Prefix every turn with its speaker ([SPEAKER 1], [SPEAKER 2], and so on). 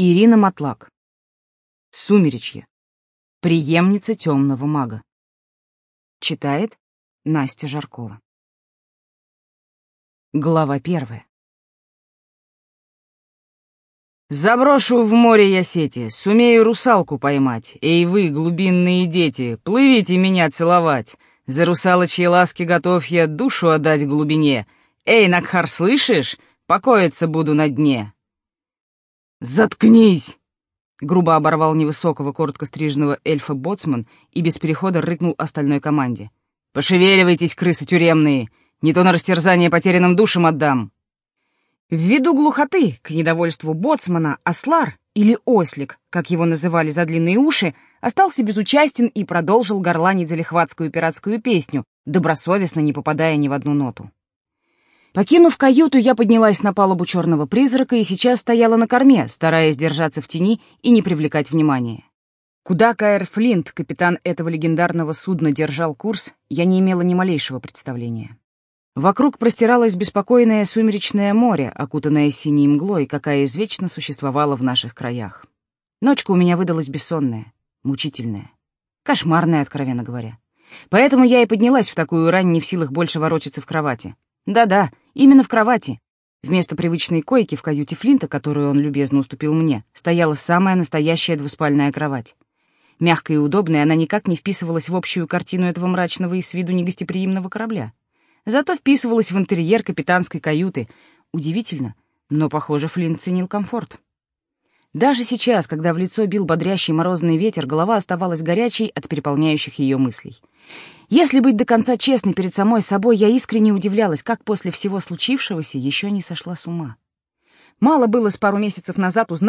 [SPEAKER 1] Ирина Матлак. Сумеречье. Преемница темного мага. Читает Настя Жаркова. Глава 1. Заброшу в море я сети, сумею русалку поймать. Эй вы, глубинные дети, плывите меня целовать. За русалочьи ласки готов я душу отдать глубине. Эй, Накхар, слышишь? Покоиться буду на дне. «Заткнись!» — грубо оборвал невысокого, коротко стриженного эльфа боцман и без перехода рыкнул остальной команде. «Пошевеливайтесь, крысы тюремные! Не то на растерзание потерянным душам отдам!» Ввиду глухоты, к недовольству боцмана, ослар, или ослик, как его называли за длинные уши, остался безучастен и продолжил горланить залихватскую пиратскую песню, добросовестно не попадая ни в одну ноту. Покинув каюту, я поднялась на палубу черного призрака и сейчас стояла на корме, стараясь держаться в тени и не привлекать внимания. Куда Каэр Флинт, капитан этого легендарного судна, держал курс, я не имела ни малейшего представления. Вокруг простиралось беспокойное сумеречное море, окутанное синей мглой, какая извечно существовала в наших краях. Ночка у меня выдалась бессонная, мучительная, кошмарная, откровенно говоря. Поэтому я и поднялась в такую рань, не в силах больше ворочаться в кровати. Да-да, именно в кровати. Вместо привычной койки в каюте Флинта, которую он любезно уступил мне, стояла самая настоящая двуспальная кровать. Мягкая и удобная, она никак не вписывалась в общую картину этого мрачного и с виду негостеприимного корабля. Зато вписывалась в интерьер капитанской каюты. Удивительно, но, похоже, Флинт ценил комфорт. Даже сейчас, когда в лицо бил бодрящий морозный ветер, голова оставалась горячей от переполняющих ее мыслей. Если быть до конца честной перед самой собой, я искренне удивлялась, как после всего случившегося еще не сошла с ума. Мало было с пару месяцев назад узнать,